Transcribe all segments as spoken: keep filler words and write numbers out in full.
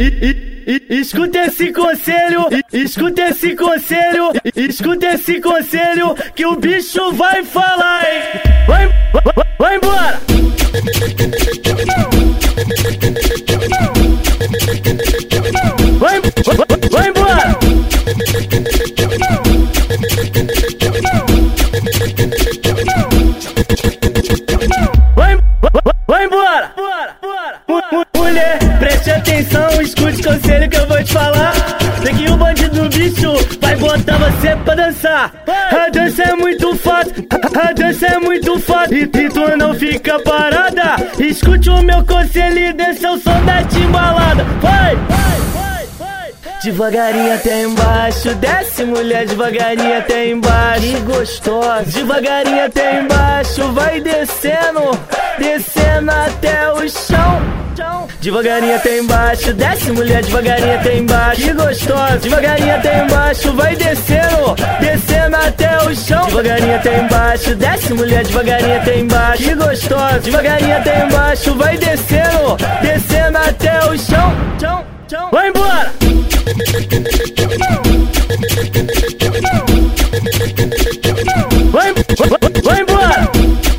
Escuta esse conselho, escuta esse conselho, escuta esse conselho que o bicho vai falar, hein? Vai, vai, vai embora! Vai, vai, vai embora! Vai, vai, vai embora! Bora, bora! Mulher, preste atenção, escute o conselho que eu vou te falar. Sei que o bandido bicho vai botar você pra dançar. A dança é muito fácil, a dança é muito fácil, e tu não fica parada. Escute o meu conselho e desce o som da timbalada. Vai, vai, vai, vai. Devagarinho até embaixo, desce mulher, devagarinho até embaixo. Que gostosa. Devagarinho até embaixo, vai descendo, descendo até o chão. Devagarinho até embaixo, desce mulher, devagarinho até embaixo. Que gostosa. Devagarinho até embaixo, vai descendo, descendo até o chão. Devagarinho até embaixo, desce mulher, devagarinho até embaixo. Que gostosa. Devagarinho até embaixo, vai descendo, descendo até o chão. Chão, chão. Vai embora! Vai, vai, vai embora!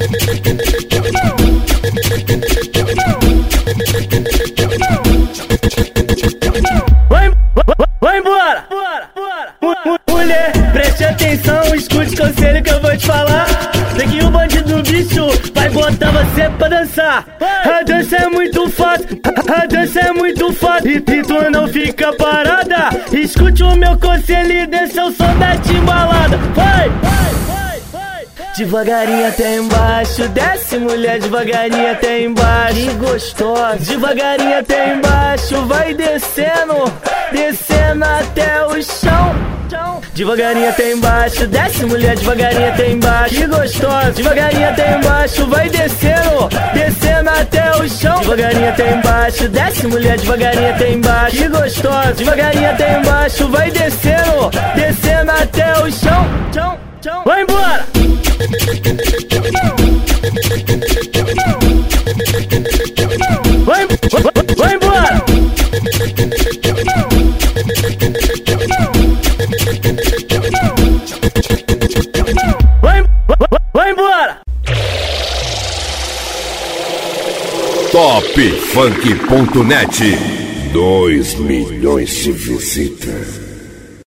Vai, vai, vai embora! Bora, bora! Mulher, preste atenção, escute o conselho que eu vou te falar. Sei que o bandido bicho vai botar você pra dançar. A dança é muito fácil, a dança é muito fácil, e tu não fica parada. Escute o meu conselho e desce o som da timbalada. Vai, vai, vai, vai. Devagarinho até embaixo, desce mulher, devagarinho até embaixo. Que gostosa. Devagarinho até embaixo, vai descendo, descendo até o chão. Devagarinho até embaixo, desce mulher, devagarinho até embaixo. Que gostosa. Devagarinho até embaixo, vai descendo, descendo até o chão. Devagarinho até embaixo, desce mulher, devagarinho até embaixo. Que gostosa. Devagarinho até embaixo, vai descendo, descendo até o chão. Chão, chão. Vai embora! Vai, vai, vai embora! Vai, vai, vai embora! top funk ponto net, dois milhões de visitas.